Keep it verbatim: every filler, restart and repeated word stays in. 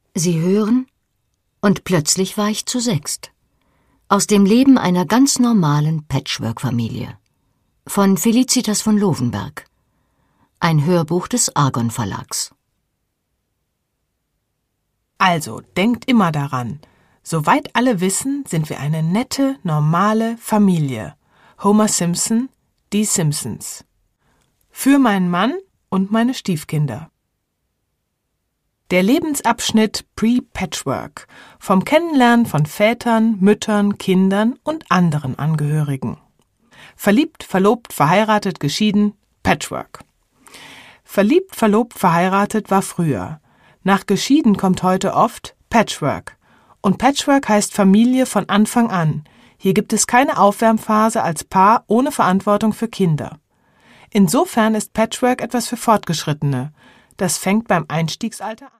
Sie hören und plötzlich war ich zu sechst. Aus dem Leben einer ganz normalen Patchwork-Familie. Von Felicitas von Lovenberg. Ein Hörbuch des Argon Verlags. Also, denkt immer daran. Soweit alle wissen, sind wir eine nette, normale Familie. Homer Simpson, die Simpsons. Für meinen Mann und meine Stiefkinder. Der Lebensabschnitt Pre-Patchwork. Vom Kennenlernen von Vätern, Müttern, Kindern und anderen Angehörigen. Verliebt, verlobt, verheiratet, geschieden, Patchwork. Verliebt, verlobt, verheiratet war früher. Nach geschieden kommt heute oft Patchwork. Und Patchwork heißt Familie von Anfang an. Hier gibt es keine Aufwärmphase als Paar ohne Verantwortung für Kinder. Insofern ist Patchwork etwas für Fortgeschrittene. Das fängt beim Einstiegsalter an.